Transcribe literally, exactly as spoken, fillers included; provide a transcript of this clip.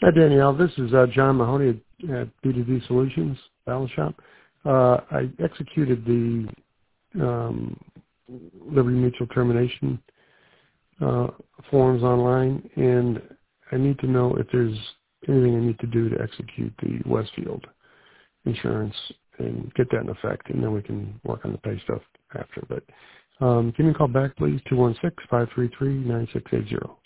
Hi, Danielle. This is uh, John Mahoney at, at B two B Solutions, Balance Shop. Uh, I executed the um, Liberty Mutual termination uh, forms online, and I need to know if there's anything I need to do to execute the Westfield insurance and get that in effect, and then we can work on the pay stuff after. But um, give me a call back, please, two one six, five three three, nine six eight zero.